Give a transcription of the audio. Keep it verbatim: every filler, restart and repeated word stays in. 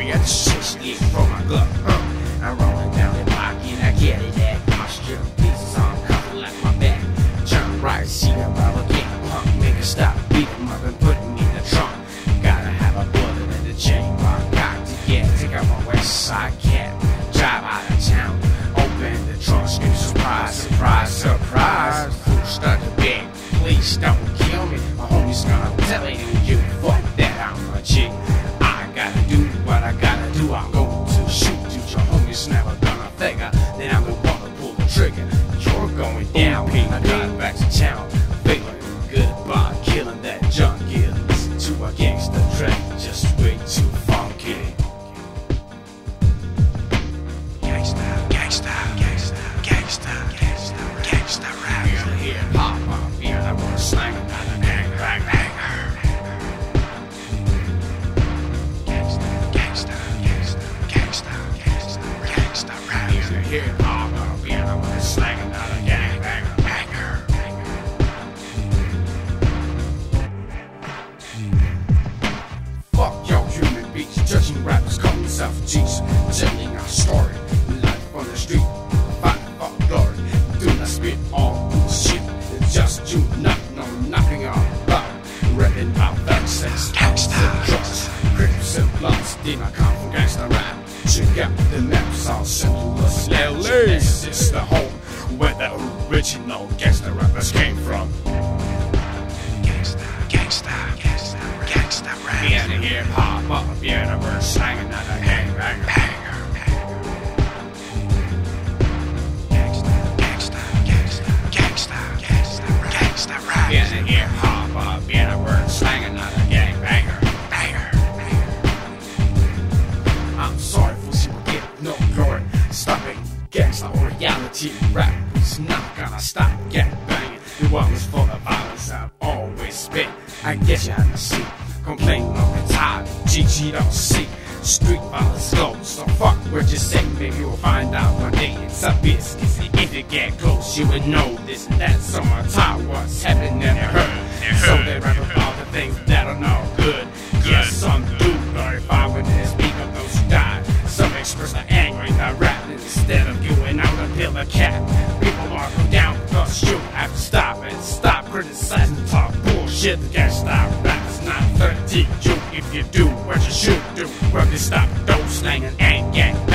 I got the six years from my glove. Huh. I'm rolling down the block and I get it at posture. Pieces on cover like my back. Turn right, see them rubber can't pump. Make a stop, beat them up and put them in the trunk. Gotta have a bullet in the chamber. Got to get, take out my west side cap. Drive out of town, open the trunk, scream surprise, surprise, surprise. Food start to beg, please don't kill me. My homie's gonna tell me you fuck that, I'm a chick. I gotta do what I gotta do. I'm going to shoot you. Your homie's never gonna figure. Then I'm the one to pull the trigger. You're going down. I got back to town. Feeling good about killing that junkie. Listen to a gangster track, just way too funky. Gangsta, gangsta, gangsta, gangsta, gangsta, gangsta rap. Here, here, pop up here. I wanna slang another gang, bang, banger. Here, pop up here, I wanna slang another gang banger, banger, banger. Fuck y'all human beings, judging rappers, calling themselves Jesus, telling our story, life on the street, fighting for glory. Do not spit all bullshit, just do not know nothing about rapping about vaccines, gangsta, drugs, crips and bloods. Did not come from gangsta rap. Check out the maps, all Central Los Angeles. This is the home where the original gangsta rappers came from. Gangsta, gangsta, gangsta, gangsta rap. Being a hip hop up, yeah, the bird sang another gang banger, banger, banger. Gangsta, gangsta, gangsta, gangsta, gangsta, gangsta rap. Being a hip hop up, yeah, the bird sang another gang banger, banger, banger. I'm sorry. No glory, stopping gangsta or reality rap is not gonna stop gang banging. The one is full of violence I've always spit. I guess you haven't seen. Complain of the time, G G don't see. Street violence goes, so fuck what you say. Maybe you'll find out one day it's a business. If you get close, you would know this and that. So I taught what's happening and heard. So they rap about the things that are no good. Yes, some do glorify when they speak of those who died. Some express their anger in their rap instead of going out and kill a cat. People are go down because you have to stop and stop criticizing and talk bullshit. The gangsta rap is not thirty. You if you do what you should do. Well, you stop those slanging and gang.